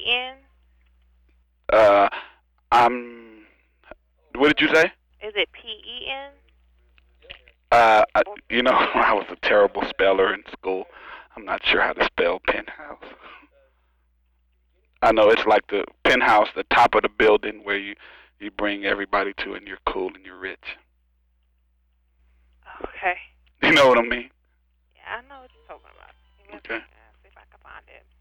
N? Uh, I'm. What did you say? Is it PEN? I, Or I was a terrible speller in school. I'm not sure how to spell penthouse. I know it's like the penthouse, the top of the building where you bring everybody to, and you're cool and you're rich. okay. You know what I mean? Yeah, I know what you're talking about. Let me Okay. see if I can find it.